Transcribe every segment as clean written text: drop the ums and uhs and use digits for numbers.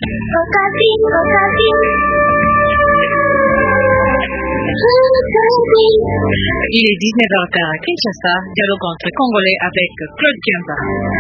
Il est 19h à Kinshasa, dialogue entre Congolais avec Claude Kiamba.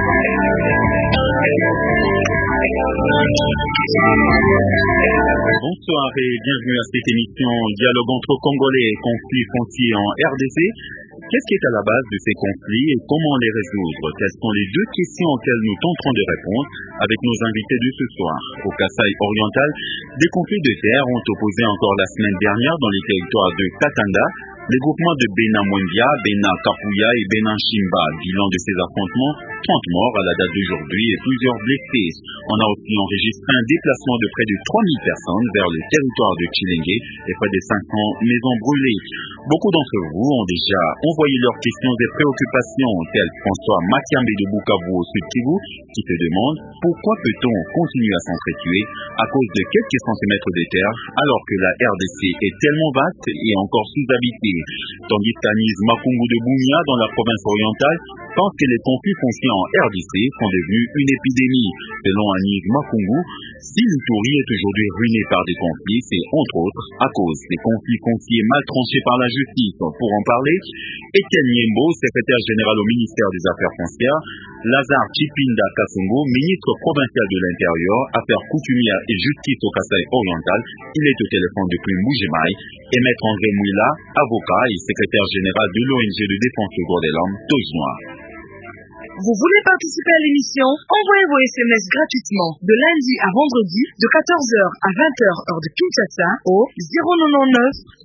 Bonsoir et bienvenue à cette émission Dialogue entre Congolais et conflits fonciers en RDC. Qu'est-ce qui est à la base de ces conflits et comment les résoudre? Quelles sont les deux questions auxquelles nous tenterons de répondre avec nos invités de ce soir. Au Kasaï oriental, des conflits de terre ont opposé encore la semaine dernière dans les territoires de Katanga les groupements de Bena Mwendia, Bena Kapuya et Bena Shimba. Bilan de ces affrontements, 30 morts à la date d'aujourd'hui et plusieurs blessés. On a aussi enregistré un déplacement de près de 3000 personnes vers le territoire de Chilenge et près de 500 maisons brûlées. Beaucoup d'entre vous ont déjà envoyé leurs questions et préoccupations, tel François Makiambe de Bukavu au Sud Kivu, qui se demande pourquoi peut-on continuer à s'entretuer à cause de quelques centimètres de terre alors que la RDC est tellement vaste et encore sous-habitée. Tandis qu'Anis Makungu de Boumia dans la province orientale pense que les conflits fonciers en RDC sont devenus une épidémie. Selon Anis Makungu, si l'Ituri est aujourd'hui ruiné par des conflits, c'est entre autres à cause des conflits fonciers mal tranchés par la justice. Pour en parler, Etienne Niembo, secrétaire général au ministère des Affaires foncières, Lazare Chipinda Kasongo, ministre provincial de l'Intérieur, Affaires coutumières et justice au Kasaï oriental, il est au téléphone depuis Mbujimaï, et Maître André Mouila, avocat et secrétaire général de l'ONG de défense des droits de l'homme, Toge Noir. Vous voulez participer à l'émission? Envoyez vos SMS gratuitement de lundi à vendredi de 14h à 20h heure de Kinshasa au 099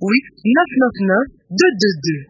8 999 222.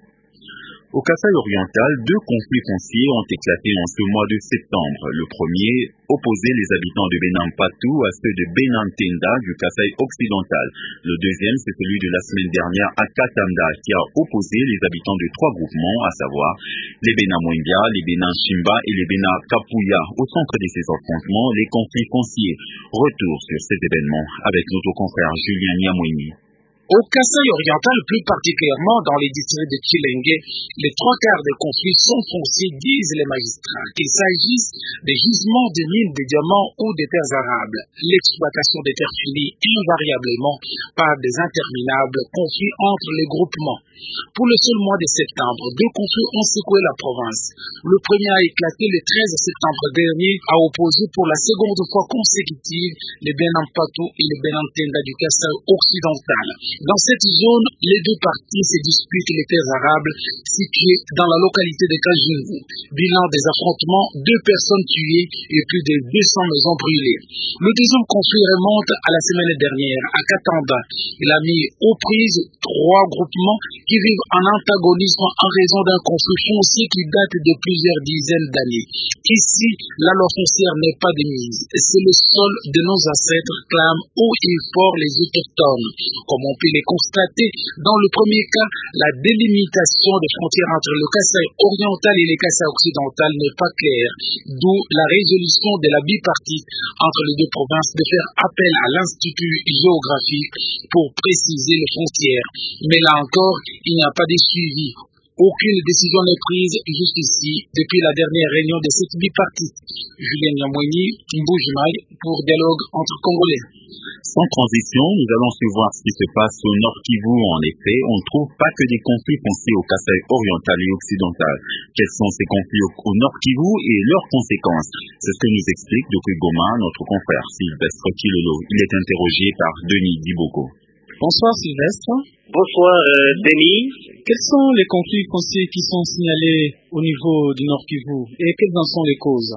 Au Kasaï oriental, deux conflits fonciers ont éclaté en ce mois de septembre. Le premier opposait les habitants de Benampatou à ceux de Benantenda du Kasaï occidental. Le deuxième, c'est celui de la semaine dernière à Katanda qui a opposé les habitants de trois groupements, à savoir les Benamwendia, les Benanshimba et les Benakapuya. Au centre de ces affrontements, les conflits fonciers. Retour sur ces événements avec notre confrère Julien Niamouini. Au Kasaï oriental, plus particulièrement dans les districts de Chilenge, les trois quarts des conflits sont fonciers, disent les magistrats, qu'il s'agisse des gisements de mines de diamants ou des terres arables. L'exploitation des terres finit invariablement par des interminables conflits entre les groupements. Pour le seul mois de septembre, deux conflits ont secoué la province. Le premier a éclaté le 13 septembre dernier, a opposé pour la seconde fois consécutive les Benampatou et les Benantenda du Kasaï occidental. Dans cette zone, les deux parties se disputent les terres arables situées dans la localité de Kajungu. Bilan des affrontements, 2 personnes tuées et plus de 200 maisons brûlées. Le deuxième conflit remonte à la semaine dernière à Katanda. Il a mis aux prises 3 groupements qui vivent en antagonisme en raison d'un conflit foncier qui date de plusieurs dizaines d'années. Ici, la loi foncière n'est pas de mise. C'est le sol de nos ancêtres, clament haut et fort les autochtones. Comme on peut les constater, dans le premier cas, la délimitation des frontières entre le Kasaï oriental et le Kasaï occidental n'est pas claire, d'où la résolution de la bipartite entre les deux provinces de faire appel à l'Institut géographique pour préciser les frontières. Mais là encore, il n'y a pas de suivi. Aucune décision n'est prise jusqu'ici depuis la dernière réunion de cette bipartite. Julien Niamouini, Mbujimaï, pour Dialogue entre Congolais. Sans transition, nous allons suivre ce qui se passe au Nord Kivu. En effet, on ne trouve pas que des conflits fonciers au Kasaï oriental et occidental. Quels sont ces conflits au Nord Kivu et leurs conséquences? C'est ce que nous explique depuis Goma notre confrère Sylvestre Kilolo. Il est interrogé par Denis Diboko. Bonsoir Sylvestre. Bonsoir Denis. Quels sont les conflits fonciers qui sont signalés au niveau du Nord Kivu et quelles en sont les causes?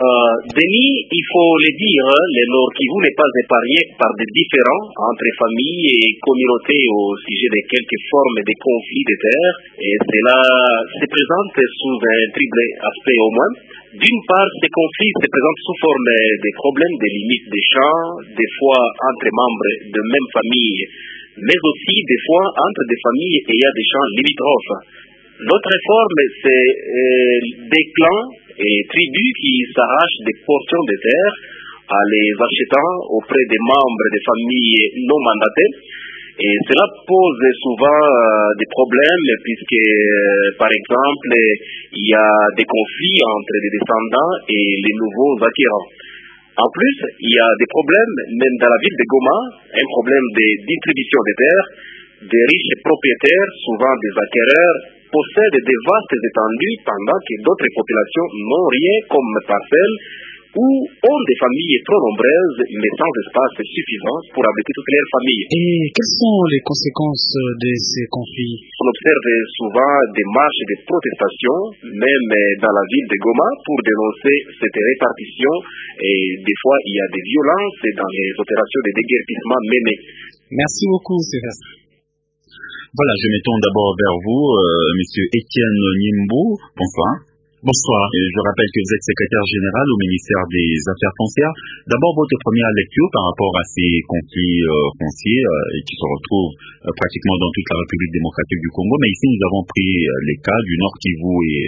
Denis, il faut le dire, le Nord Kivu n'est pas épargné par des différends entre familles et communautés au sujet de quelques formes de conflits de terre, et cela se présente sous un triple aspect au moins. D'une part, ces conflits se présentent sous forme de problèmes de limites des champs, des fois entre membres de même famille, mais aussi des fois entre des familles ayant des champs limitrophes. L'autre forme, c'est des clans et tribus qui s'arrachent des portions de terre en les achetant auprès des membres des familles non mandatées. Et cela pose souvent des problèmes puisque, par exemple, il y a des conflits entre les descendants et les nouveaux acquérants. En plus, il y a des problèmes, même dans la ville de Goma, un problème de distribution des terres. Des riches propriétaires, souvent des acquéreurs, possèdent des vastes étendues pendant que d'autres populations n'ont rien comme parcelles ou ont des familles trop nombreuses mais sans espace suffisant pour abriter toutes leurs familles. Et quelles sont les conséquences de ces conflits? On observe souvent des marches et des protestations, même dans la ville de Goma, pour dénoncer cette répartition, et des fois il y a des violences dans les opérations de déguerpissement menées. Merci beaucoup, Sébastien. Voilà, je me tourne d'abord vers vous, Monsieur Étienne Nyimbo. Bonsoir. Bonsoir. Je rappelle que vous êtes secrétaire général au ministère des Affaires foncières. D'abord, votre première lecture par rapport à ces conflits fonciers qui se retrouvent pratiquement dans toute la République démocratique du Congo. Mais ici, nous avons pris les cas du Nord Kivu et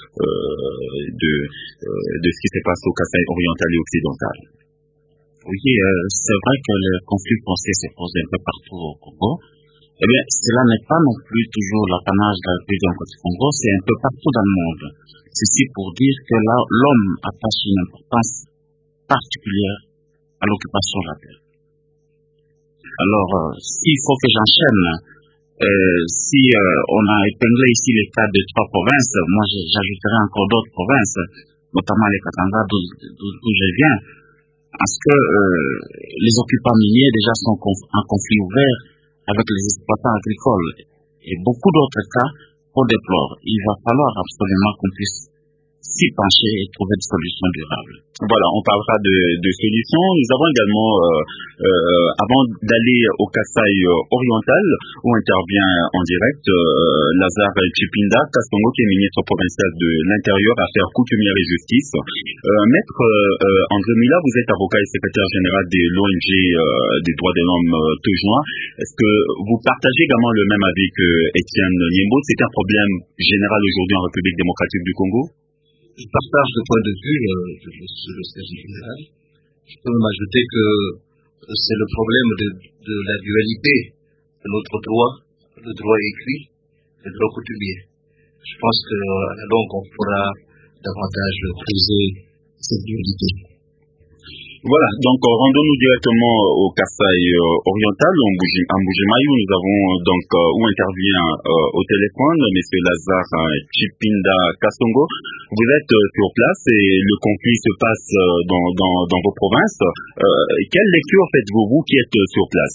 de ce qui se passe au Kasaï oriental et occidental. Oui, c'est vrai que le conflit foncier se pose un peu partout au Congo. Eh bien, cela n'est pas non plus toujours l'apanage de la République démocratique du Congo, c'est un peu partout dans le monde. Ceci pour dire que là, l'homme attache une importance particulière à l'occupation de la terre. Alors, s'il faut que j'enchaîne, si on a épinglé ici les cas de 3 provinces, moi j'ajouterai encore d'autres provinces, notamment les Katanga d'où je viens, parce que les occupants miniers déjà sont en conflit ouvert avec les exploitants agricoles et beaucoup d'autres cas qu'on déplore. Il va falloir absolument qu'on puisse s'y pencher et trouver des solutions durables. Voilà, on parlera de solutions. Nous avons également, avant d'aller au Kasaï oriental, où intervient en direct Lazare Chipinda Kasongo, qui est ministre provincial de l'Intérieur, Affaires coutumières et justice. Maître André Mila, vous êtes avocat et secrétaire général de l'ONG des droits de l'homme Tejouan. Est-ce que vous partagez également le même avis que Étienne Nyimbo? C'est un problème général aujourd'hui en République démocratique du Congo? Je partage le point de vue de le siège général. Je peux même ajouter que c'est le problème de la dualité de notre droit, le droit écrit, le droit coutumier. Je pense qu'à la longue, on pourra davantage creuser cette dualité. Voilà, donc rendons-nous directement au Kasaï oriental, en Mbujimayi, où nous avons donc où intervient au téléphone M. Lazare Chipinda Kasongo. Vous êtes sur place et le conflit se passe dans vos provinces. Quelle lecture faites-vous, vous qui êtes sur place?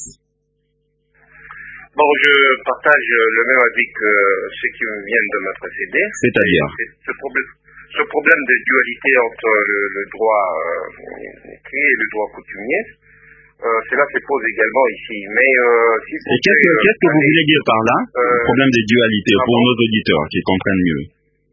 Bon, je partage le même avis que ceux qui viennent de me précéder. C'est-à-dire ce problème de dualité entre le droit écrit et le droit coutumier, cela se pose également ici. Mais et qu'est-ce que vous voulez dire par là, le problème de dualité, pour nos auditeurs qui comprennent mieux?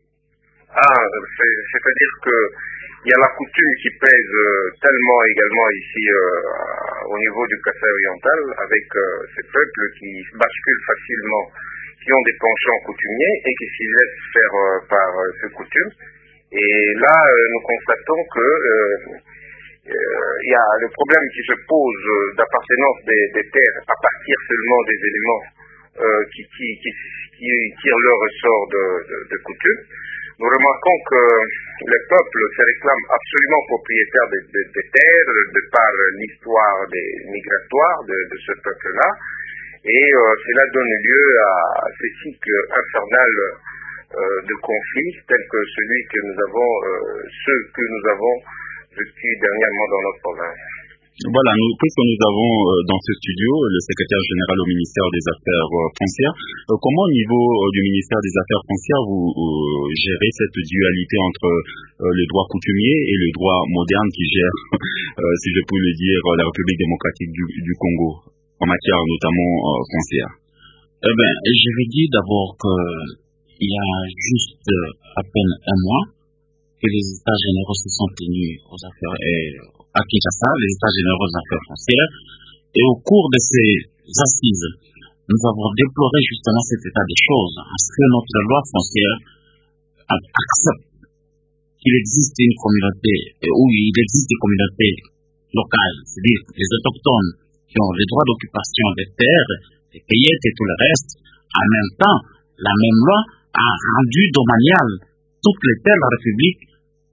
C'est-à-dire que il y a la coutume qui pèse tellement également ici au niveau du Kasaï oriental, avec ces peuples qui basculent facilement, qui ont des penchants coutumiers et qui s'y laissent faire par ces coutumes. Et là, nous constatons que il y a le problème qui se pose d'appartenance des terres à partir seulement des éléments qui tirent leur ressort de coutume. Nous remarquons que les peuples se réclament absolument propriétaires des terres de par l'histoire migratoire de ce peuple-là. Et cela donne lieu à ces cycles infernales de conflits tels que celui que nous avons, ceux que nous avons vécu dernièrement dans notre province. Voilà, puisque nous avons dans ce studio le secrétaire général au ministère des Affaires foncières, comment au niveau du ministère des Affaires foncières vous gérez cette dualité entre le droit coutumier et le droit moderne qui gère, si je peux le dire, la République démocratique du Congo, en matière notamment foncière? Eh bien, je vais dire d'abord qu'il y a juste à peine un mois que les États généraux se sont tenus aux affaires à Kinshasa, les États généraux des affaires foncières, et au cours de ces assises, nous avons déploré justement cet état de choses, parce que notre loi foncière accepte qu'il existe une communauté, où il existe des communautés locales, c'est-à-dire les autochtones qui ont le droit d'occupation des terres, des payettes et tout le reste. En même temps, la même loi a rendu domaniale toutes les terres de la République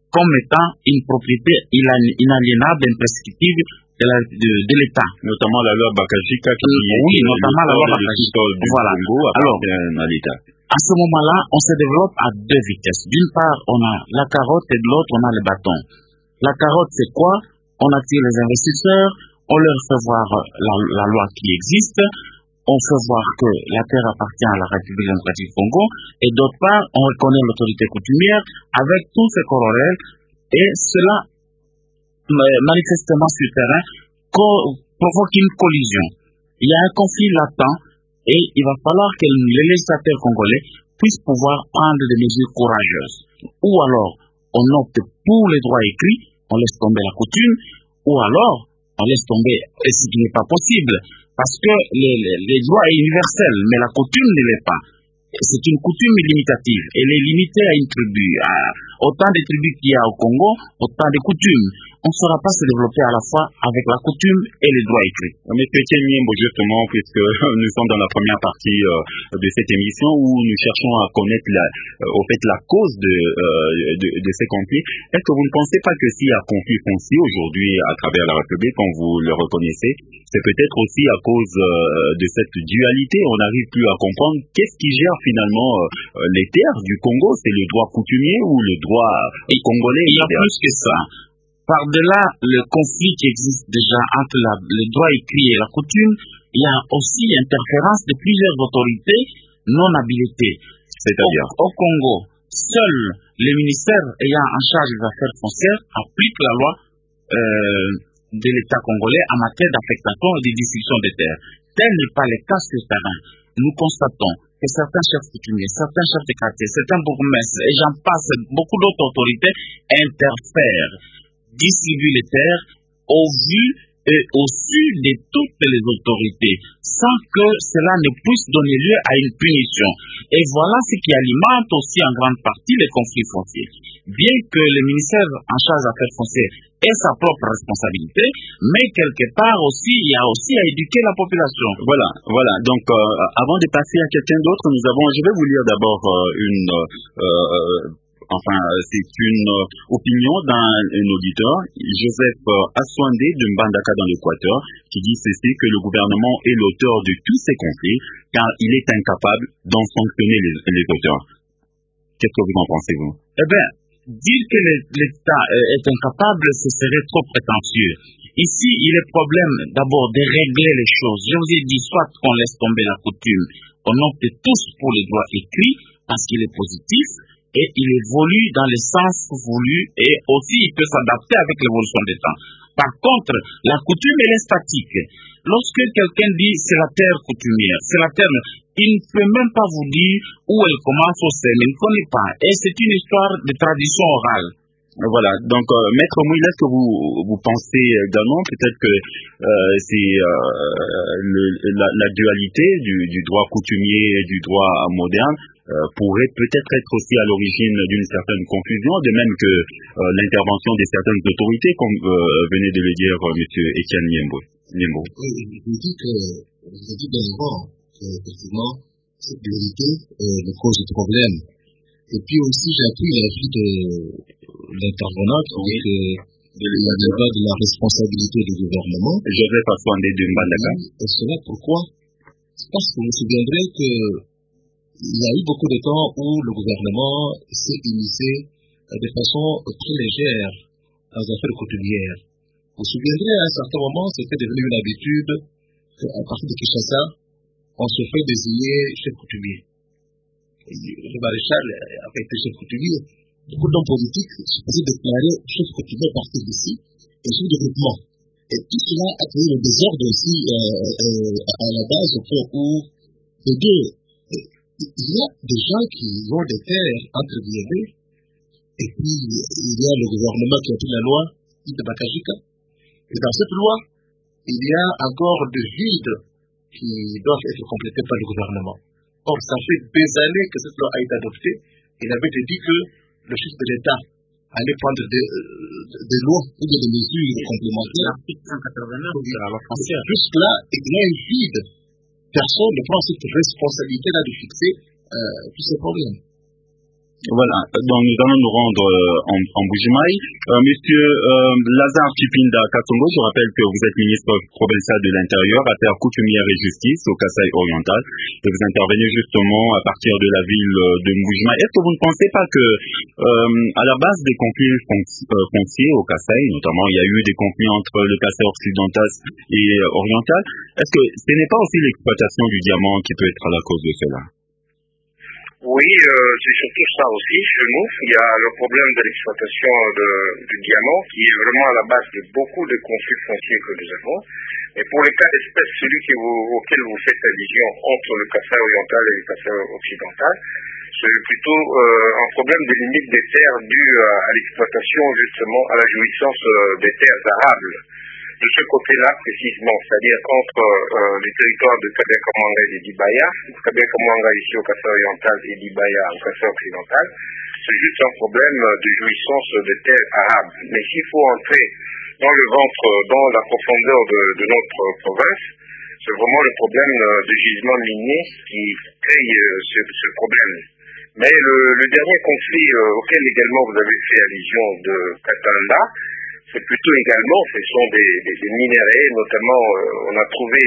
comme étant une propriété inaliénable, imprescriptible de l'État. Notamment la loi Bakajika qui oui, notamment la loi Bakajika. Voilà. Alors, à l'État. À ce moment-là, on se développe à deux vitesses. D'une part, on a la carotte et de l'autre, on a le bâton. La carotte, c'est quoi? On attire les investisseurs, on leur fait voir la loi qui existe, on fait voir que la terre appartient à la République démocratique du Congo, et d'autre part, on reconnaît l'autorité coutumière avec tous ses corollaires, et cela, manifestement sur le terrain, provoque une collision. Il y a un conflit latent, et il va falloir que les législateurs congolais puissent pouvoir prendre des mesures courageuses. Ou alors, on opte pour les droits écrits, on laisse tomber la coutume, ou alors, on laisse tomber ce qui n'est pas possible. Parce que les droits est universel, mais la coutume ne l'est pas. C'est une coutume limitative. Elle est limitée à une tribu. Autant de tribus qu'il y a au Congo, autant de coutumes. On ne saura pas se développer à la fois avec la coutume et les droits écrits. Mais Etienne Miembo, justement, puisque nous sommes dans la première partie de cette émission où nous cherchons à connaître la cause de ces conflits, est-ce que vous ne pensez pas que s'il y a conflit foncier aujourd'hui à travers la République, comme vous le reconnaissez, c'est peut-être aussi à cause de cette dualité, on n'arrive plus à comprendre qu'est-ce qui gère finalement les terres du Congo, c'est le droit coutumier ou le droit congolais? Il y a plus que ça. Par-delà le conflit qui existe déjà entre le droit écrit et la coutume, il y a aussi interférence de plusieurs autorités non habilitées. C'est-à-dire au Congo, seul le ministère ayant en charge des affaires foncières applique la loi de l'État congolais en matière d'affectation et de distribution des terres. Tel n'est pas le cas sur le terrain. Nous constatons que certains chefs coutumiers, certains chefs de quartier, certains bourgmestres, et j'en passe, beaucoup d'autres autorités interfèrent, distribuent les terres au vu et au su de toutes les autorités, sans que cela ne puisse donner lieu à une punition. Et voilà ce qui alimente aussi en grande partie les conflits fonciers. Bien que le ministère en charge des affaires foncières ait sa propre responsabilité, mais quelque part aussi, il y a aussi à éduquer la population. Voilà. Donc, avant de passer à quelqu'un d'autre, je vais vous lire d'abord c'est une opinion d'un auditeur, Joseph Aswandé de Mbandaka dans l'Équateur, qui dit ceci, que le gouvernement est l'auteur de tous ces conflits, car il est incapable d'en sanctionner les auteurs. Qu'est-ce que vous en pensez, vous? Eh bien, dire que l'État est incapable, ce serait trop prétentieux. Ici, il est problème d'abord de régler les choses. Je vous ai dit, soit qu'on laisse tomber la coutume, on opte tous pour les droits écrits, parce qu'il est positif, et il évolue dans le sens voulu, et aussi il peut s'adapter avec l'évolution des temps. Par contre, la coutume, elle est statique. Lorsque quelqu'un dit c'est la terre coutumière, c'est la terre, il ne peut même pas vous dire où elle commence au sein, il ne connaît pas. Et c'est une histoire de tradition orale. Voilà, donc Maître Mouille, est-ce que vous pensez également peut-être que c'est la dualité du droit coutumier et du droit moderne pourrait peut-être être aussi à l'origine d'une certaine confusion, de même que l'intervention de certaines autorités, comme venait de le dire M. Etienne Miembo. Oui, je dis que vous avez dit bien avant qu'effectivement cette dualité est cause de problème. Et puis aussi, j'appuie l'avis de l'intervenant qui dit que il y a de la responsabilité du gouvernement. Joseph Aswandé de Mbandaka. Et cela pourquoi? C'est parce que vous vous souviendrez qu'il y a eu beaucoup de temps où le gouvernement s'est initié de façon très légère dans les affaires coutumières. Vous vous souviendrez, à un certain moment, c'était devenu une habitude qu'à partir de Kinshasa, on se fait désigner chef coutumier. Le maréchal avait été chef coutumier. Beaucoup d'hommes politiques se faisaient déclarer chef coutumier à partir d'ici et sous développement. Et tout cela a créé le désordre aussi à la base, au point où il y a des gens qui ont des terres entre guillemets, et puis il y a le gouvernement qui a pris la loi de Bakajika. Et dans cette loi, il y a encore des vides qui doivent être complétés par le gouvernement. Or, ça fait des années que cette loi a été adoptée. Il avait dit que le chef de l'État allait prendre des lois ou des mesures complémentaires. L'article 189 de la loi foncière. Jusque-là, il y a un vide. Personne ne prend cette responsabilité-là de fixer tous ces problèmes. Voilà, donc nous allons nous rendre en Bujimaï. Monsieur Lazare Chipinda Katongo, je rappelle que vous êtes ministre provincial de l'Intérieur, Affaires coutumières et justice au Kasaï oriental, et vous intervenez justement à partir de la ville de Bujimaï. Est-ce que vous ne pensez pas que à la base des conflits fonciers au Kasaï, notamment il y a eu des conflits entre le Kasaï occidental et oriental, est-ce que ce n'est pas aussi l'exploitation du diamant qui peut être à la cause de cela? Oui, c'est surtout ça aussi chez nous. Il y a le problème de l'exploitation du diamant qui est vraiment à la base de beaucoup de conflits fonciers que nous avons. Et pour les cas d'espèce, celui auquel vous faites allusion entre le Kasaï oriental et le Kasaï occidental, c'est plutôt un problème de limite des terres dû à l'exploitation justement à la jouissance des terres arables. De ce côté-là précisément, c'est-à-dire entre les territoires de Kabia-Kamanga et d'Ibaya, Kabia-Kamanga ici au Kasaï oriental et d'Ibaya au Kasaï occidental, c'est juste un problème de jouissance des terres arabes. Mais s'il faut entrer dans le ventre, dans la profondeur de notre province, c'est vraiment le problème de gisement minier qui crée ce problème. Mais le dernier conflit auquel également vous avez fait allusion de Katanda, c'est plutôt également, ce sont des minéraux, notamment on a trouvé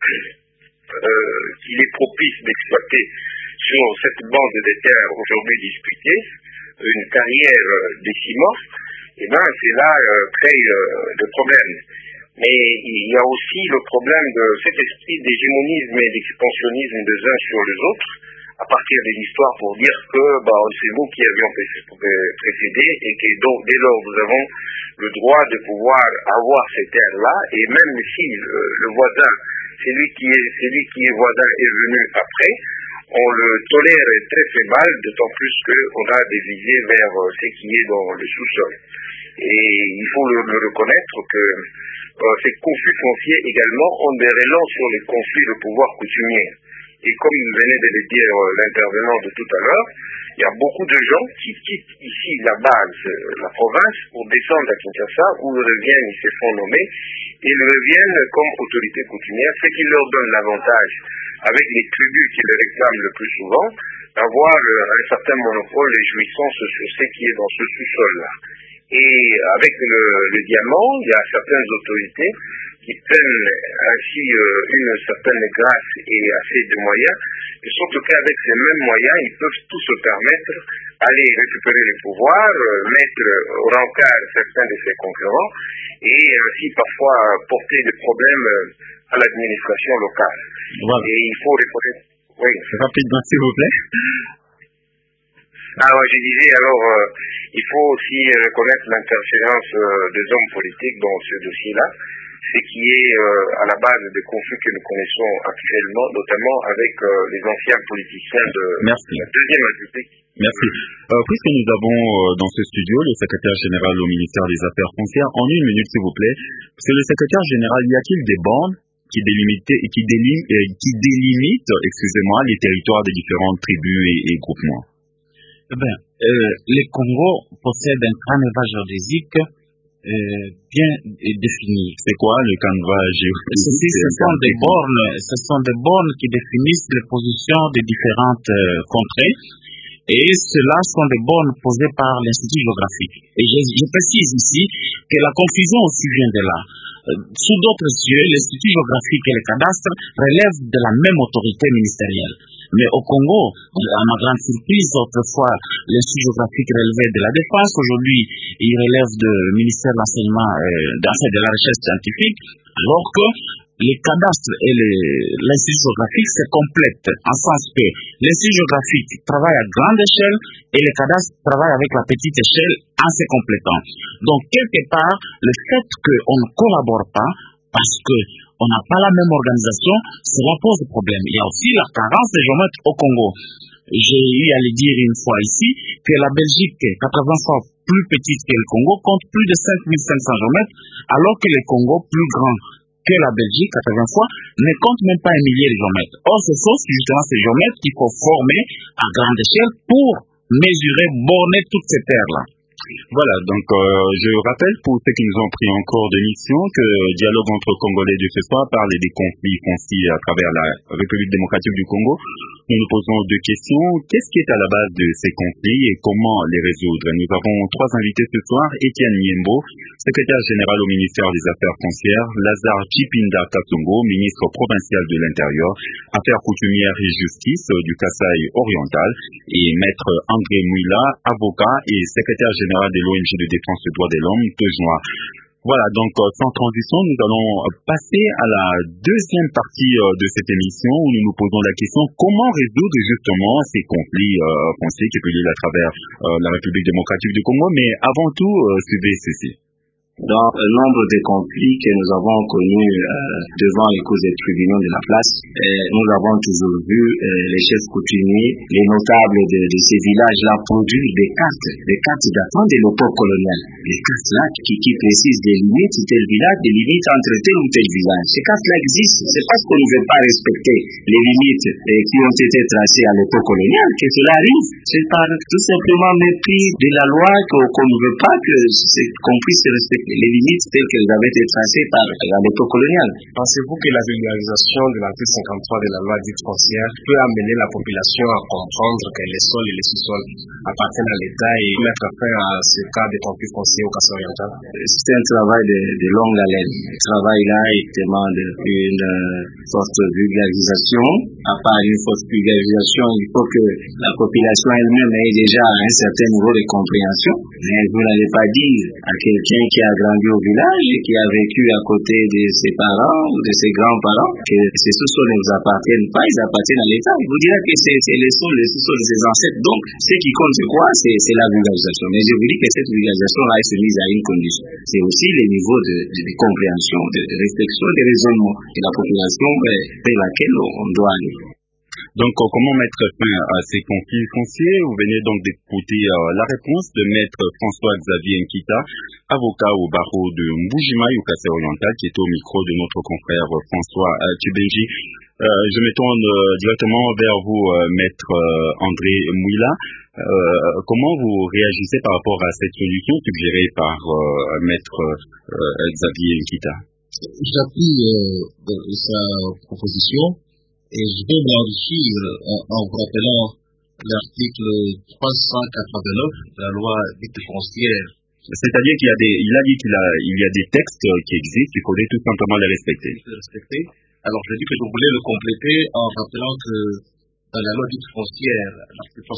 qu'il est propice d'exploiter sur cette bande de terres aujourd'hui disputée une carrière des ciments, et bien c'est là crée le problème. Mais il y a aussi le problème de cet esprit d'hégémonisme et d'expansionnisme des uns sur les autres, à partir de l'histoire pour dire que c'est nous qui avions précédé et que donc, dès lors nous avons le droit de pouvoir avoir ces terres-là, et même si le voisin, celui qui est voisin est venu après, on le tolère très mal, d'autant plus qu'on a des visées vers ce qui est dans le sous-sol. Et il faut le reconnaître que ces conflits fonciers également ont des relents sur les conflits de pouvoir coutumier. Et comme venait de le dire l'intervenant de tout à l'heure, il y a beaucoup de gens qui quittent ici la base, la province, pour descendre à Kinshasa, où ils reviennent, ils se font nommer, et ils reviennent comme autorités coutumières, ce qui leur donne l'avantage, avec les tribus qui les réclament le plus souvent, d'avoir un certain monopole et jouissance sur ce qui est dans ce sous-sol-là. Et avec le diamant, il y a certaines autorités qui prennent ainsi une certaine grâce et assez de moyens, de sorte qu'avec ces mêmes moyens, ils peuvent tous se permettre d'aller récupérer les pouvoirs, mettre au rencard certains de ses concurrents, et ainsi parfois porter des problèmes à l'administration locale. Voilà. Et il faut reconnaître... Oui. Rapidement, s'il vous plaît. Alors, je disais, il faut aussi reconnaître l'interférence des hommes politiques dans ce dossier-là, ce qui est à la base des conflits que nous connaissons actuellement, notamment avec les anciens politiciens de la Deuxième République. Merci. Puisque nous avons dans ce studio le secrétaire général au ministère des Affaires foncières, en une minute s'il vous plaît, c'est le secrétaire général, y a-t-il des bornes qui délimitent, excusez-moi, les territoires des différentes tribus et groupements? Le Congo possède un canevas géodésique bien défini. C'est quoi le canevas géodésique? Ce sont des bornes qui définissent les positions des différentes contrées, et cela sont des bornes posées par l'Institut géographique. Et je précise ici que la confusion aussi vient de là. Sous d'autres cieux, l'Institut géographique et le cadastre relèvent de la même autorité ministérielle. Mais au Congo, à ma grande surprise, autrefois, l'Institut géographique relevait de la défense. Aujourd'hui, il relève du ministère de l'enseignement, de la recherche scientifique, alors que les cadastres et l'Institut géographique se complètent, en sens que l'Institut géographique travaille à grande échelle et les cadastres travaillent avec la petite échelle en se complétant. Donc, quelque part, le fait qu'on ne collabore pas, parce qu'on n'a pas la même organisation, cela pose problème. Il y a aussi la carence des géomètres au Congo. J'ai eu à le dire une fois ici que la Belgique, 80 fois plus petite que le Congo, compte plus de 5500 géomètres, alors que le Congo, plus grand que la Belgique, 80 fois, ne compte même pas 1 millier de géomètres. Or, ce sont justement ces géomètres qu'il faut former à grande échelle pour mesurer, borner toutes ces terres-là. Voilà, donc je rappelle pour ceux qui nous ont pris en cours de mission que Dialogue entre Congolais de ce soir parle des conflits fonciers à travers la République démocratique du Congo. Nous nous posons deux questions. Qu'est-ce qui est à la base de ces conflits et comment les résoudre? Nous avons trois invités ce soir. Étienne Niembo, secrétaire général au ministère des Affaires foncières, Lazare Chipinda Katsongo, ministre provincial de l'Intérieur, Affaires coutumières et justice du Kasaï oriental, et maître André Mouila, avocat et secrétaire général de l'ONG de défense des droits de l'homme, Tejnoa. Voilà, donc sans transition, nous allons passer à la deuxième partie de cette émission où nous nous posons la question comment résoudre justement ces conflits fonciers qui peuplent à travers la République démocratique du Congo. Mais avant tout, suivez ceci. Dans un nombre de conflits que nous avons connus devant les cours des tribunaux de la place, nous avons toujours vu les chefs coutumiers, les notables de ces villages-là produire des cartes datant de l'époque coloniale. Les cartes-là qui précisent des limites de tel village, des limites entre tel ou tel village. Ces cartes-là existent. C'est parce qu'on ne veut pas respecter les limites qui ont été tracées à l'époque coloniale que cela arrive. C'est par tout simplement mépris de la loi qu'on ne veut pas qu'on puisse respecter les limites telles qu'elles avaient été tracées par l'époque coloniale. Pensez-vous que la vulgarisation de l'article 53 de la loi dite foncière peut amener la population à comprendre que les sols et les sous-sols appartiennent à l'État et mettre fin à ce cas de conflit foncier au Kasaï oriental? C'est un travail de longue haleine. Ce travail-là, il demande une forte vulgarisation. À part une forte vulgarisation, il faut que la population elle-même ait déjà un certain niveau de compréhension. Mais vous n'allez pas dire à quelqu'un qui a grandi au village et qui a vécu à côté de ses parents ou de ses grands-parents que ces sous-sols ne vous appartiennent pas, ils appartiennent à l'État. Il vous dira que c'est les sous-sols de ses ancêtres. Donc, ce qui compte, c'est quoi? C'est la vulgarisation. Mais je vous dis que cette vulgarisation-là est soumise à une condition. C'est aussi le niveau de compréhension, de réflexion, de raisonnement de la population vers laquelle on doit aller. Donc, comment mettre fin à ces conflits fonciers? Vous venez donc d'écouter la réponse de maître François-Xavier Nkita, avocat au barreau de Mbujimayi au Kasaï oriental, qui est au micro de notre confrère François Chibenji. Je me tourne directement vers vous, maître André Mouila. Comment vous réagissez par rapport à cette solution suggérée par maître Xavier Nkita? J'appuie sa proposition. Et je vais m'enrichir en vous rappelant l'article 389 de la loi dite foncière. C'est-à-dire qu'il a dit qu'il y a des textes qui existent, il faudrait tout simplement les respecter. Alors je dis que je voulais le compléter en rappelant que dans la loi dite foncière, l'article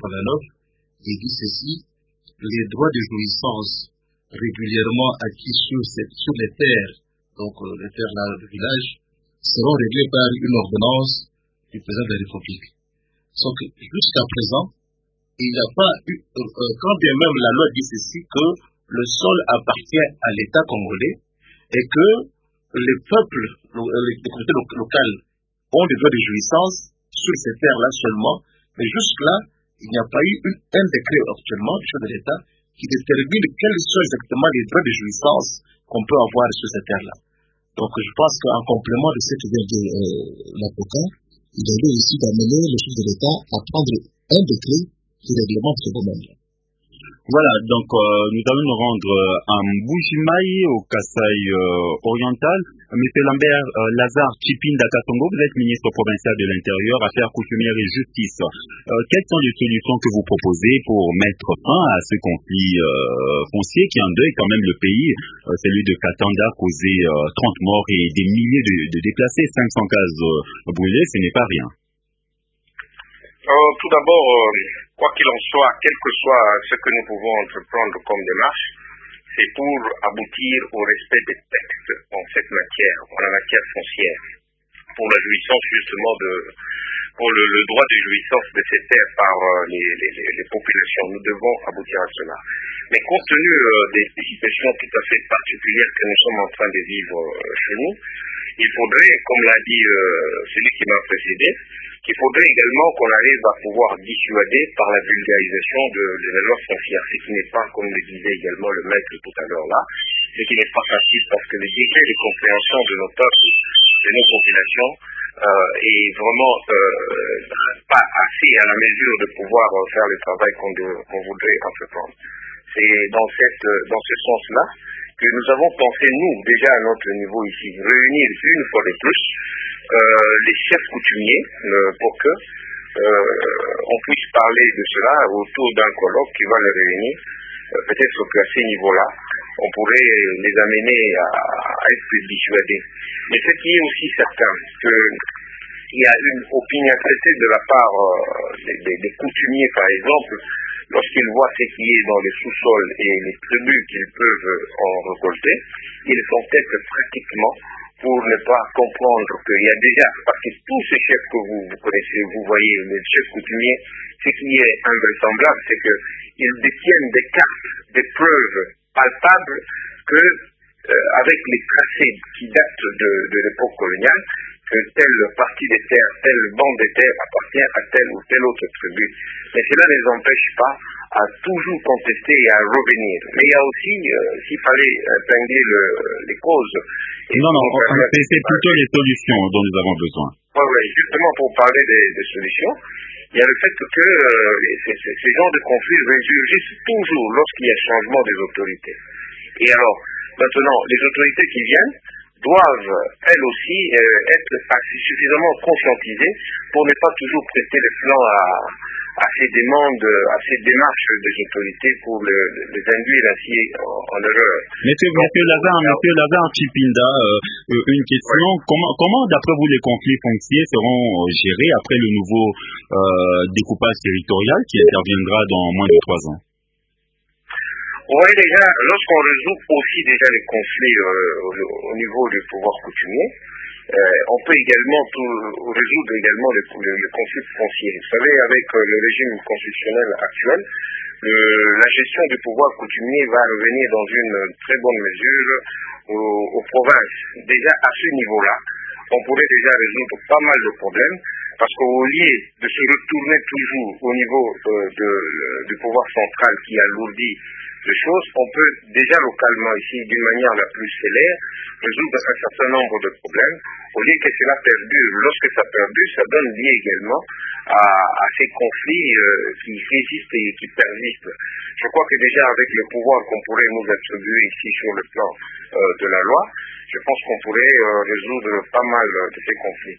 389, il dit ceci: les droits de jouissance régulièrement acquis sur les terres, donc les terres là du village, seront réglés par une ordonnance du président de la République. Sauf que jusqu'à présent, il n'y a pas eu, quand bien même la loi dit ceci, que le sol appartient à l'État congolais et que les peuples, les communautés locales ont des droits de jouissance sur ces terres-là seulement, mais jusque-là, il n'y a pas eu un décret actuellement du chef de l'État qui détermine quels sont exactement les droits de jouissance qu'on peut avoir sur ces terres-là. Donc je pense qu'en complément de ce que vient de dire l'avocat, il avait aussi d'amener le chef de l'État à prendre un décret qui réglemente ce domaine-là. Voilà, donc nous allons nous rendre à Mbujimayi au Kasaï oriental. Monsieur Lambert Lazare Chipinda Katsongo, vous êtes ministre provincial de l'Intérieur, Affaires coutumières et justice. Quelles sont les solutions que vous proposez pour mettre fin à ce conflit foncier qui endeuille quand même le pays, celui de Katanga, causé 30 morts et des milliers de déplacés, 500 cases brûlées, ce n'est pas rien. Tout d'abord, quoi qu'il en soit, quel que soit ce que nous pouvons entreprendre comme démarche, c'est pour aboutir au respect des textes en cette matière, en la matière foncière, pour la jouissance justement pour le droit de jouissance de ces terres par les populations. Nous devons aboutir à cela. Mais compte tenu des situations tout à fait particulières que nous sommes en train de vivre chez nous, il faudrait, comme l'a dit celui qui m'a précédé, qu'il faudrait également qu'on arrive à pouvoir dissuader par la vulgarisation de la loi foncière, ce qui n'est pas, comme le disait également le maître tout à l'heure là, ce qui n'est pas facile parce que le degré de compréhension de nos peuples, de nos populations, est vraiment pas assez à la mesure de pouvoir faire le travail qu'on voudrait entreprendre. C'est dans ce sens-là que nous avons pensé, nous, déjà à notre niveau ici, réunir une fois de plus les chefs coutumiers pour que on puisse parler de cela autour d'un colloque qui va les réunir. Peut-être qu'à ces niveaux-là, on pourrait les amener à être dissuadés. Mais ce qui est aussi certain, qu'il y a une opiniâtreté de la part des coutumiers, par exemple, lorsqu'ils voient ce qui est dans les sous-sols et les tribus qu'ils peuvent en récolter, ils s'entêtent pratiquement pour ne pas comprendre qu'il y a déjà, parce que tous ces chefs que vous connaissez, vous voyez, les chefs coutumiers, ce qui est invraisemblable, c'est qu'ils détiennent des cartes, des preuves palpables que, avec les tracés qui datent de l'époque coloniale, que telle partie des terres, tel banc des terres appartient à telle ou telle autre tribu. Mais cela ne les empêche pas à toujours contester et à revenir. Mais il y a aussi, s'il fallait épingler les causes... Non, c'est plutôt les solutions dont nous avons besoin. Oui, justement pour parler des solutions, il y a le fait que ces genres de conflits résurgissent toujours lorsqu'il y a changement des autorités. Et alors, maintenant, les autorités qui viennent doivent, elles aussi, être suffisamment conscientisées pour ne pas toujours prêter les flancs à ces demandes, à ces démarches des autorités pour les induire ainsi en erreur. Monsieur Lazare Chipinda, une question. Comment, d'après vous, les conflits fonciers seront gérés après le nouveau découpage territorial qui interviendra dans moins de 3 ans? Oui, déjà, lorsqu'on résout aussi déjà les conflits au niveau du pouvoir coutumier, on peut également résoudre également les conflits fonciers. Vous savez, avec le régime constitutionnel actuel, la gestion du pouvoir coutumier va revenir dans une très bonne mesure aux provinces. Déjà à ce niveau-là, on pourrait déjà résoudre pas mal de problèmes, parce qu'au lieu de se retourner toujours au niveau du pouvoir central qui alourdit les choses, on peut déjà localement ici, d'une manière la plus célère, résoudre un certain nombre de problèmes, au lieu que cela perdure. Lorsque ça perdure, ça donne lieu également à ces conflits qui résistent et qui persistent. Je crois que déjà avec le pouvoir qu'on pourrait nous attribuer ici sur le plan de la loi, je pense qu'on pourrait résoudre pas mal de ces conflits.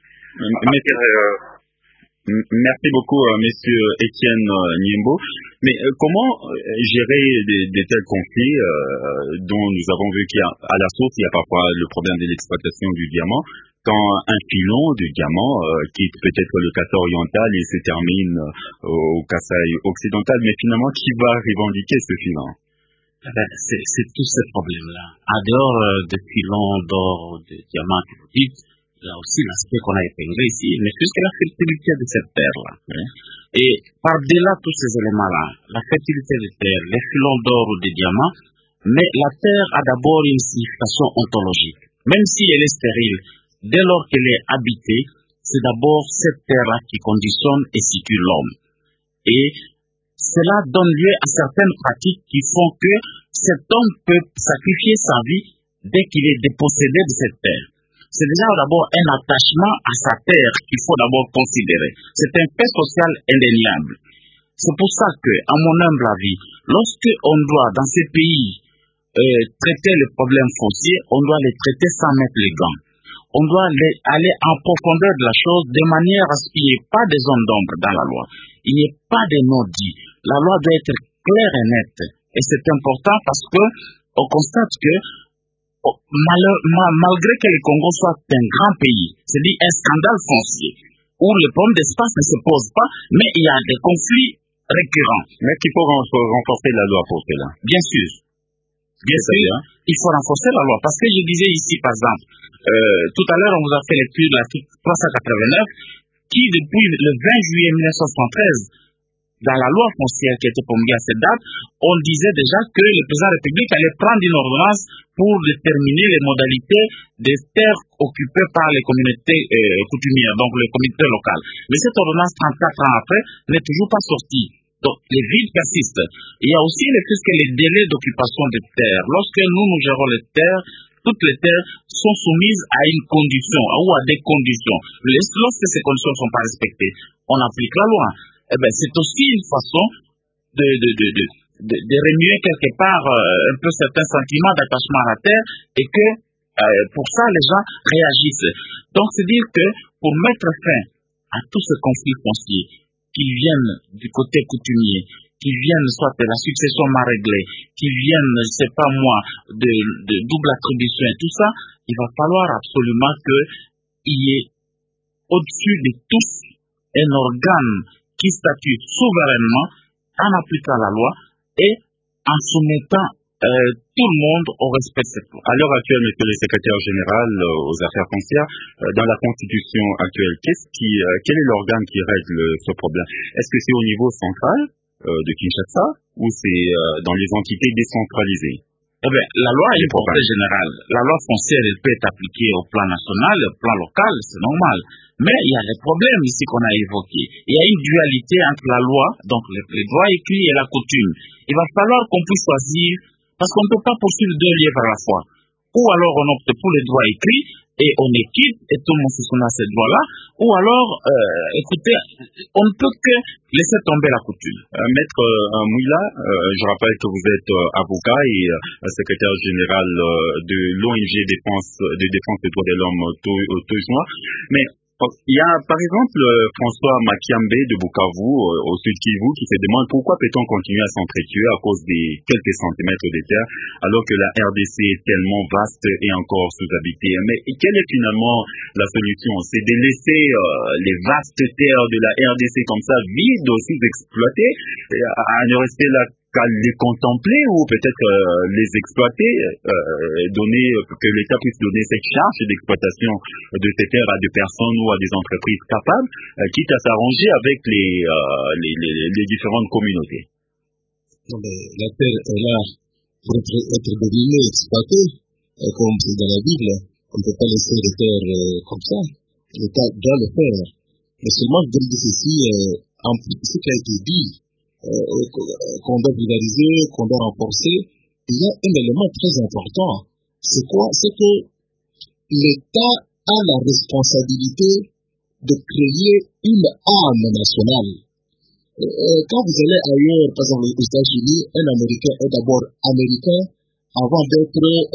Merci beaucoup, Monsieur Étienne Niembo. Mais comment gérer des tels conflits dont nous avons vu qu'à la source, il y a parfois le problème de l'exploitation du diamant, quand un filon de diamant quitte peut-être le Kassai oriental et se termine au Kassai occidental, mais finalement, qui va revendiquer ce filon? C'est tous ces problèmes-là. En dehors des filons d'or, de diamants, il y a aussi l'aspect qu'on a épinglé ici, mais puisque la fertilité de cette terre-là. Et par-delà tous ces éléments-là, la fertilité de terre, les filons d'or ou de diamants, mais la terre a d'abord une signification ontologique. Même si elle est stérile, dès lors qu'elle est habitée, c'est d'abord cette terre-là qui conditionne et situe l'homme. Et cela donne lieu à certaines pratiques qui font que cet homme peut sacrifier sa vie dès qu'il est dépossédé de cette terre. C'est déjà d'abord un attachement à sa terre qu'il faut d'abord considérer. C'est un fait social indéniable. C'est pour ça que, à mon humble avis, lorsque on doit, dans ces pays, traiter les problèmes fonciers, on doit les traiter sans mettre les gants. On doit aller en profondeur de la chose de manière à ce qu'il n'y ait pas des zones d'ombre dans la loi. Il n'y ait pas de non-dits. La loi doit être claire et nette. Et c'est important parce que on constate que malgré que le Congo soit un grand pays, c'est-à-dire un scandale foncier, où le problème d'espace ne se pose pas, mais il y a des conflits récurrents. Mais qu'il faut renforcer la loi pour cela. Bien sûr. Bien sûr, il faut renforcer la loi. Parce que je disais ici, par exemple, tout à l'heure, on vous a fait lecture de l'article 389, qui, depuis le 20 juillet 1973, dans la loi foncière qui a été promulguée à cette date, on disait déjà que le président de la République allait prendre une ordonnance pour déterminer les modalités des terres occupées par les communautés coutumières, donc les communautés locales. Mais cette ordonnance, 34 ans après, n'est toujours pas sortie. Donc, les vides persistent. Il y a aussi le fait que les délais d'occupation des terres. Lorsque nous gérons les terres, toutes les terres sont soumises à une condition ou à des conditions. Lorsque ces conditions ne sont pas respectées, on applique la loi. Eh bien, c'est aussi une façon de remuer quelque part un peu certains sentiments d'attachement à la terre et que pour ça les gens réagissent. Donc c'est dire que pour mettre fin à tous ces conflits fonciers, qui viennent du côté coutumier, qui viennent soit de la succession mal réglée, qui viennent, je sais pas moi, de double attribution et tout ça, il va falloir absolument qu'il y ait au-dessus de tous un organe qui statue souverainement en appliquant la loi et en soumettant tout le monde au respect de cette loi. À l'heure actuelle, monsieur le secrétaire général aux affaires foncières, dans la constitution actuelle, quel est l'organe qui règle ce problème? Est-ce que c'est au niveau central de Kinshasa ou c'est dans les entités décentralisées? Eh bien, la loi est une portée générale. La loi foncière, elle peut être appliquée au plan national, au plan local, c'est normal. Mais il y a les problèmes ici qu'on a évoqués. Il y a une dualité entre la loi, donc les droits écrits et la coutume. Il va falloir qu'on puisse choisir, parce qu'on ne peut pas poursuivre deux lièvres à la fois. Ou alors on opte pour les droits écrits et on équipe et tout le monde se soumet à ces droits-là. Ou alors, écoutez, on ne peut que laisser tomber la coutume. Maître Mouila, je rappelle que vous êtes avocat et secrétaire général de l'ONG de défense des droits de l'homme Tojoa. Mais il y a par exemple François Makiambe de Bukavu, au sud Kivu, qui se demande pourquoi peut-on continuer à s'entretuer à cause des quelques centimètres de terre alors que la RDC est tellement vaste et encore sous-habitée. Mais quelle est finalement la solution? C'est de laisser les vastes terres de la RDC comme ça vides, aussi exploitées, à ne rester là qu'à les contempler ou peut-être les exploiter, que l'État puisse donner cette charge d'exploitation de ces terres à des personnes ou à des entreprises capables, quitte à s'arranger avec les différentes communautés. La terre est là pour être dominée, exploitée, comme c'est dans la Bible. On ne peut pas laisser les terres comme ça. L'État doit le faire. Mais seulement, je dois dire ceci, en plus de ce qui a été dit, qu'on doit vulgariser, qu'on doit renforcer, il y a un élément très important. C'est quoi? C'est que l'État a la responsabilité de créer une arme nationale. Quand vous allez ailleurs, par exemple aux États-Unis, un Américain est d'abord américain avant d'être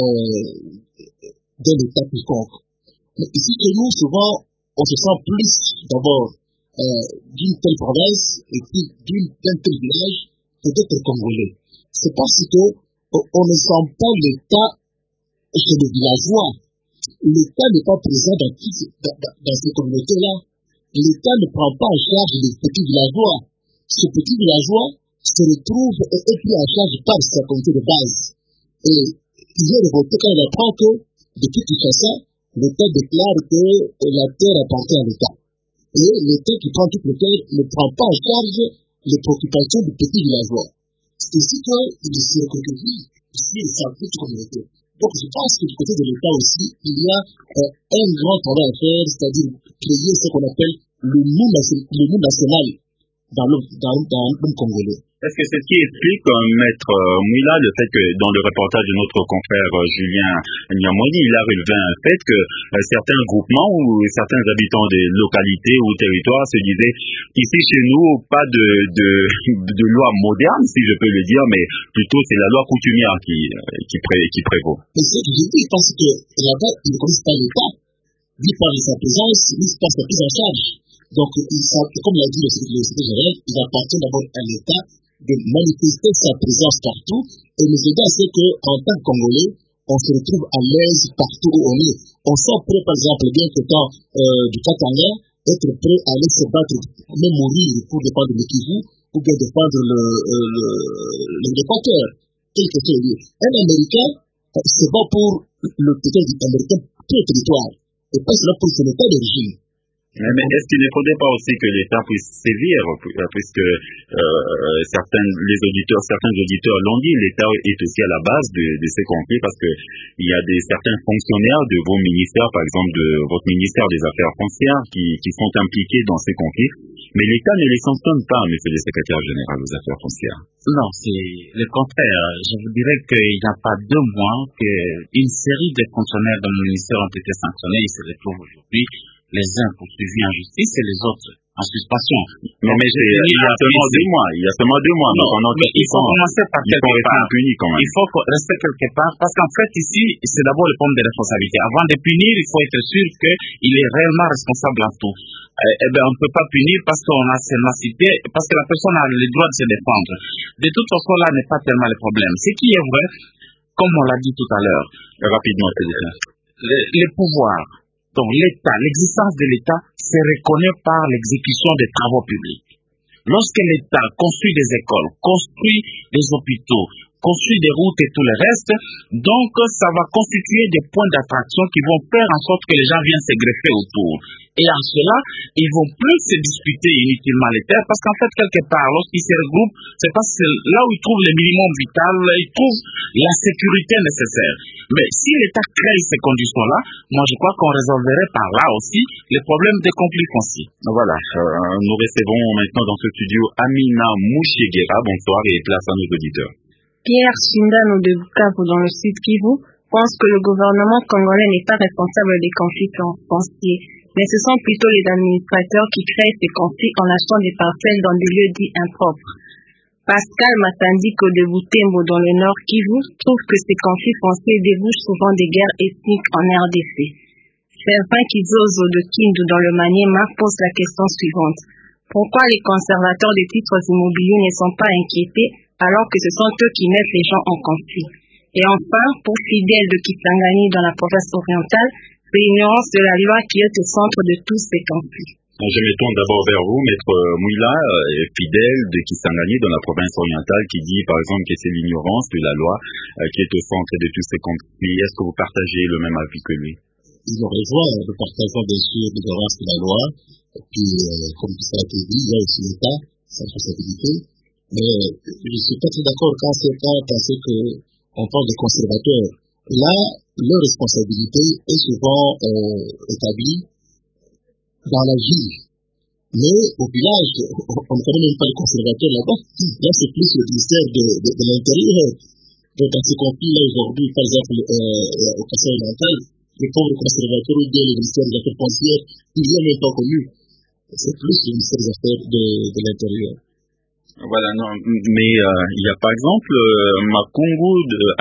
d'un État quelconque. Mais ici, chez nous, souvent, on se sent plus d'abord d'une telle province et puis d'un tel village que d'autres Congolais. C'est parce que on ne sent pas l'État chez les villageois. L'État n'est pas présent dans ces communautés-là. L'État ne prend pas en charge les petits villageois. Ce petit villageois se retrouve et est pris en charge par sa communauté de base. Et il est révolté quand il apprend que depuis Kinshasa, l'État déclare que la terre appartient à l'État. Et l'État qui prend toute le terre ne prend pas en charge les préoccupations du petit villageois. C'est ici qu'il se reconduit, ici il s'applique communauté. Donc je pense que du côté de l'État aussi, il y a un grand travail à faire, c'est-à-dire créer ce qu'on appelle le nous national dans le monde congolais. Est-ce que c'est ce qui explique, Maître Mouila, le fait que dans le reportage de notre confrère Julien Niamoni, il a relevé un fait que certains groupements ou certains habitants des localités ou territoires se disaient ici chez nous, pas de loi moderne, si je peux le dire, mais plutôt c'est la loi coutumière qui prévaut. Et c'est ce que je dis, parce que là-bas, ils ne connaissent pas l'État, ni par sa présence, ni par sa prise en charge. Donc, comme l'a dit le secrétaire général, il appartient d'abord à l'État de manifester sa présence partout et nous aider à ce qu'en tant que Congolais, on se retrouve à l'aise partout où on est. On sent prêt, par exemple, bien que temps du Katanga, être prêt à aller se battre, même mourir pour défendre le Kivu ou bien défendre l'Équateur, quel que soit le lieu. Un Américain se bat pour le territoire américain, tout le territoire, et pas seulement pour son État d'origine. Mais est-ce qu'il ne faudrait pas aussi que l'État puisse sévir, puisque certains auditeurs l'ont dit, l'État est aussi à la base de ces conflits, parce que il y a certains fonctionnaires de vos ministères, par exemple de votre ministère des Affaires foncières, qui sont impliqués dans ces conflits, mais l'État ne les sanctionne pas, monsieur le secrétaire général aux Affaires foncières. Non, c'est le contraire. Je vous dirais qu'il n'y a pas 2 mois qu'une série de fonctionnaires de mon ministère ont été sanctionnés. Ils se retrouvent aujourd'hui, les uns poursuivis en justice et les autres en suspension. Mais il y a seulement 2 mois. Non, mais il faut commencer par quelque part. Il faut rester quelque part, parce qu'en fait, ici, c'est d'abord le problème de responsabilité. Avant de punir, il faut être sûr qu'il est réellement responsable en tout. On ne peut pas punir parce qu'on a seulement cité, parce que la personne a le droit de se défendre. De toute façon, là n'est pas tellement le problème. Ce qui est vrai, comme on l'a dit tout à l'heure, rapidement, les pouvoirs, donc l'État, l'existence de l'État se reconnaît par l'exécution des travaux publics. Lorsque l'État construit des écoles, construit des hôpitaux, construit des routes et tout le reste, donc ça va constituer des points d'attraction qui vont faire en sorte que les gens viennent se greffer autour. Et en cela, ils vont plus se disputer inutilement les terres, parce qu'en fait, quelque part, lorsqu'ils se regroupent, c'est parce que là où ils trouvent le minimum vital, ils trouvent la sécurité nécessaire. Mais si l'État crée ces conditions-là, moi je crois qu'on résolverait par là aussi les problèmes des conflits fonciers. Voilà, nous recevons maintenant dans ce studio Amina Mouchiegera. Bonsoir et place à nos auditeurs. Pierre Sundano de Bukavu dans le sud Kivu pense que le gouvernement congolais n'est pas responsable des conflits fonciers, mais ce sont plutôt les administrateurs qui créent ces conflits en achetant des parcelles dans des lieux dits impropres. Pascal Matandiko de Butembo dans le nord Kivu trouve que ces conflits fonciers débouchent souvent des guerres ethniques en RDC. Serpin Kizozo de Kindu dans le Maniema pose la question suivante. Pourquoi les conservateurs des titres immobiliers ne sont pas inquiétés alors que ce sont eux qui mettent les gens en conflit? Et enfin, pour Fidèle de Kisangani dans la province orientale, c'est l'ignorance de la loi qui est au centre de tous ces conflits. Je me tourne d'abord vers vous, Maître Mouila, Fidèle de Kisangani dans la province orientale, qui dit par exemple que c'est l'ignorance de la loi qui est au centre de tous ces conflits. Est-ce que vous partagez le même avis que lui? Ils ont raison, nous partageons bien sûr l'ignorance de la loi, et puis comme ça a été dit, il y a aussi l'État, sa responsabilité. Mais je ne suis pas très d'accord quand c'est penser qu'on parle des conservateurs. Là, leur responsabilité est souvent établie dans la ville. Mais au village, on ne connaît même pas les conservateurs là-bas. Là, c'est plus le ministère de l'Intérieur. Donc, dans ces conflits-là, aujourd'hui, par exemple, au Kassai oriental, les pauvres conservateurs ou bien le ministère des Affaires foncières, ils ne sont même pas connus. C'est plus le ministère des Affaires de l'Intérieur. Voilà, non, mais il y a par exemple Makungu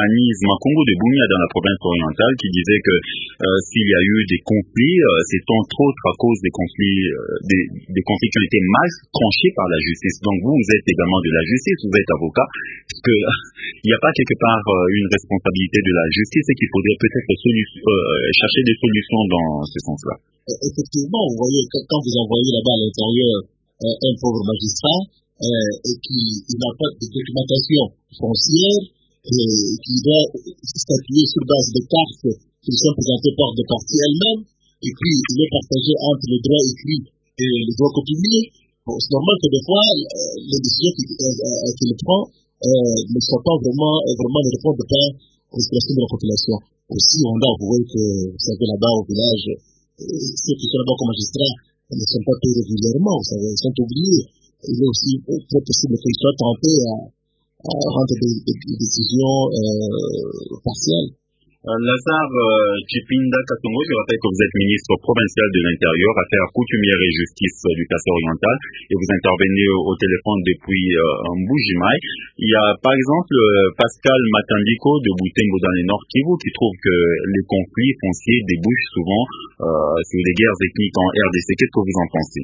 de Bunia dans la province orientale qui disait que s'il y a eu des conflits, c'est entre autres à cause des conflits, des conflits qui ont été mal tranchés par la justice. Donc vous êtes également de la justice, vous êtes avocat. Est-ce que il n'y a pas quelque part une responsabilité de la justice et qu'il faudrait peut-être chercher des solutions dans ce sens-là? Effectivement, vous voyez, quand vous envoyez là-bas à l'intérieur un pauvre magistrat, et qui n'a pas de documentation foncière, qui doit statuer sur base de cartes qui sont présentées par des parties elles-mêmes, et puis il est partagé entre le droit écrit et le droit coutumier. Bon, c'est normal que des fois, les décisions qu'il prend ne soient pas vraiment ne répondent pas aux aspirations de la population. Aussi, on a avoué que, vous savez, là-bas au village, ceux qui sont là-bas comme magistrats ne sont pas payés régulièrement, vous savez, ils sont oubliés. Il est aussi très possible qu'ils soient tentés à rendre des décisions partielles. Lazare Chipinda Katongo, je rappelle que vous êtes ministre provincial de l'Intérieur, Affaires coutumières et justice du Kassai oriental, et vous intervenez au téléphone depuis Mbujimaï. Il y a par exemple Pascal Matandiko de Butembo dans les Nord Kivu qui trouve que les conflits fonciers débouchent souvent sur des guerres ethniques en RDC. Qu'est-ce que vous en pensez?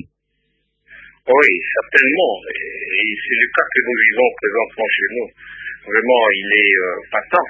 Oui, certainement. Et c'est le cas que nous vivons présentement chez nous. Vraiment, il est patent.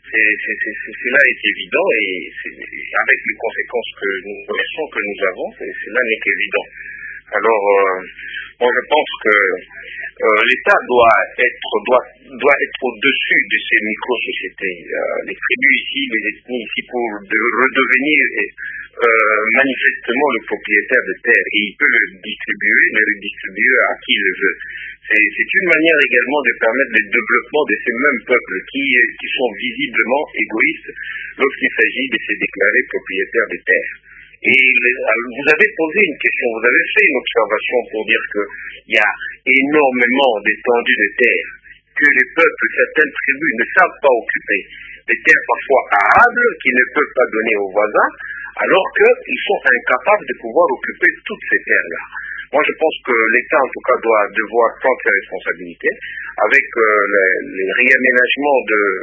Cela est évident et avec les conséquences que nous connaissons, que nous avons, cela n'est qu'évident. Alors, moi je pense que l'État doit être au-dessus de ces micro-sociétés. Les tribus ici, les ethnies ici, pour redevenir manifestement le propriétaire de terre, et il peut le redistribuer à qui il le veut. C'est une manière également de permettre le développement de ces mêmes peuples qui sont visiblement égoïstes lorsqu'il s'agit de se déclarer propriétaires de terre. Et vous avez posé une question, vous avez fait une observation pour dire qu'il y a énormément d'étendues de terre que les peuples, certaines tribus ne savent pas occuper, des terres parfois arables qu'ils ne peuvent pas donner aux voisins, alors qu'ils sont incapables de pouvoir occuper toutes ces terres-là. Moi, je pense que l'État, en tout cas, doit devoir prendre ses responsabilités avec les réaménagements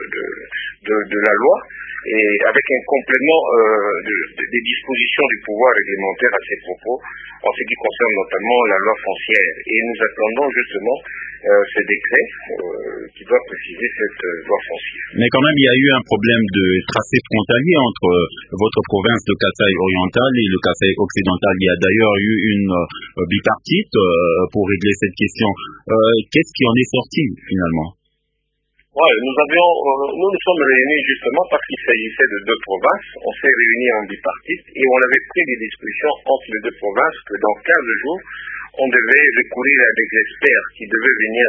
de la loi et avec un complément des dispositions du pouvoir réglementaire à ces propos, en ce qui concerne notamment la loi foncière. Et nous attendons justement ce décret qui doit préciser cette loi foncière. Mais quand même, il y a eu un problème de tracé frontalier entre votre province, le Kasaï oriental, et le Kasaï occidental. Il y a d'ailleurs eu une bipartite pour régler cette question. Qu'est-ce qui en est sorti finalement? Ouais, nous nous sommes réunis justement parce qu'il s'agissait de deux provinces. On s'est réunis en bipartite et on avait pris des discussions entre les deux provinces que dans 15 jours, on devait recourir à des experts qui devaient venir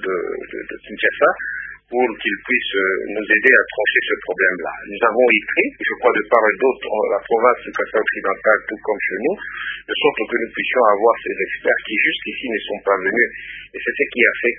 de Kinshasa pour qu'ils puissent nous aider à trancher ce problème-là. Nous avons écrit, je crois de part et d'autre, la province du Kasaï occidental, tout comme chez nous, de sorte que nous puissions avoir ces experts qui jusqu'ici ne sont pas venus. Et c'est ce qui a fait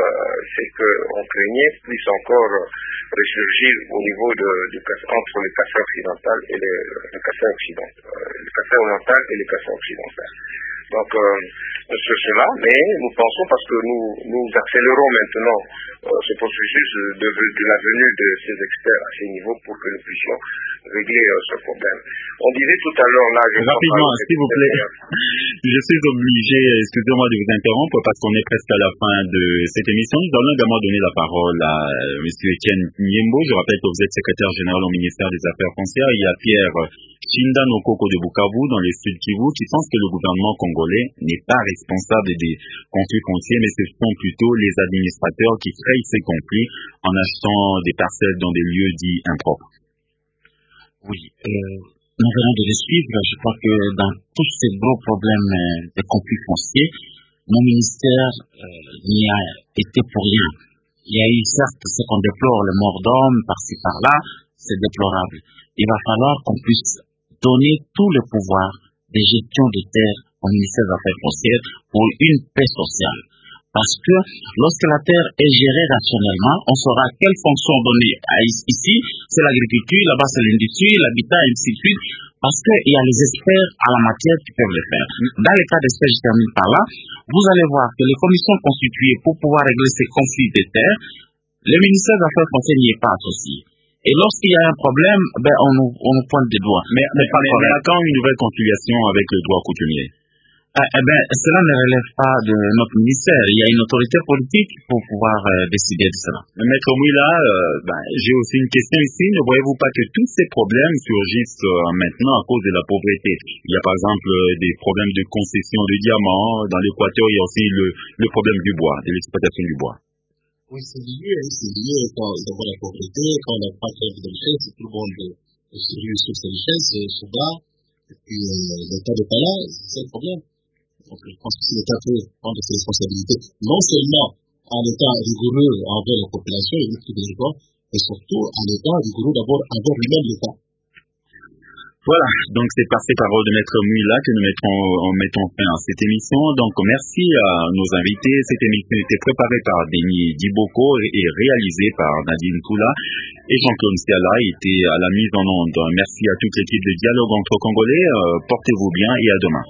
que on craignait puisse encore ressurgir au niveau entre le Kasaï occidental et le Kasaï occidental, le Kasaï oriental et le Kasaï occidental. Donc, c'est cela, mais nous pensons, parce que nous accélérons maintenant ce processus de la venue de ces experts à ces niveaux pour que nous puissions régler ce problème. On disait tout à l'heure là... Rapidement, s'il vous plaît, je suis obligé, excusez-moi de vous interrompre, parce qu'on est presque à la fin de cette émission. Nous allons également donner la parole à M. Etienne Niembo. Je rappelle que vous êtes secrétaire général au ministère des Affaires foncières. Il y a Pierre Chinda Nokoko de Bukavu, dans le sud Kivu, qui pense que le gouvernement congolais n'est pas responsable des conflits fonciers, mais ce sont plutôt les administrateurs qui créent ces conflits en achetant des parcelles dans des lieux dits impropres. Oui, nous venons de le suivre. Je crois que dans tous ces gros problèmes de conflits fonciers, mon ministère n'y a été pour rien. Il y a eu certes ce qu'on déplore, le mort d'hommes par-ci par-là, c'est déplorable. Il va falloir qu'on puisse donner tout le pouvoir de gestion de terre au ministère des Affaires foncières pour une paix sociale. Parce que lorsque la terre est gérée rationnellement, on saura quelle fonction donner. Ici, c'est l'agriculture, là-bas c'est l'industrie, l'habitat, et ainsi de suite. Parce qu'il y a les experts à la matière qui peuvent le faire. Dans les cas d'espèces, je termine par là, vous allez voir que les commissions constituées pour pouvoir régler ces conflits de terre, le ministère des Affaires foncières n'y est pas associé. Et lorsqu'il y a un problème, on nous pointe des doigts. Mais à quand une nouvelle conciliation avec le droit coutumier? Cela ne relève pas de notre ministère. Il y a une autorité politique pour pouvoir décider de cela. Maître Mouila, j'ai aussi une question ici. Ne voyez-vous pas que tous ces problèmes surgissent maintenant à cause de la pauvreté? Il y a par exemple des problèmes de concession de diamants. Dans l'Équateur, il y a aussi le problème du bois, de l'exploitation du bois. Oui, c'est lié quand d'abord la pauvreté, quand on n'a pas fait de richesse, tout le monde survit sur ses richesses, se bat, et puis l'État n'est pas là, c'est le problème. Donc je pense que si l'État peut prendre ses responsabilités, non seulement un État rigoureux envers la population et les territoires, mais surtout un État rigoureux d'abord envers lui-même l'État. Voilà, donc c'est par ces paroles de Maître Mouila que nous mettons fin à cette émission. Donc merci à nos invités. Cette émission était préparée par Denis Diboko et réalisée par Nadine Koula. Et Jean-Claude Siala était à la mise en onde. Merci à toute l'équipe de Dialogue entre Congolais. Portez-vous bien et à demain.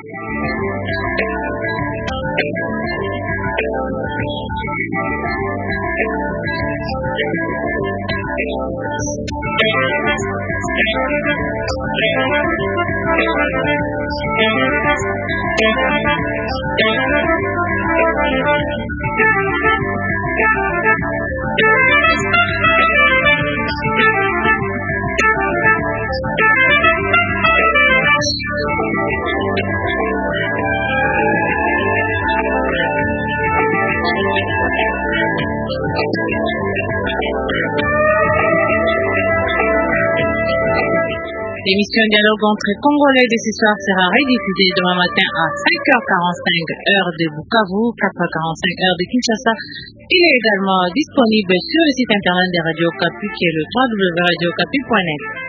L'émission Dialogue entre Congolais de ce soir sera rediffusée demain matin à 5h45 heure de Bukavu, 4h45 heure de Kinshasa. Il est également disponible sur le site internet de Radio Okapi qui est le www.radiokapi.net.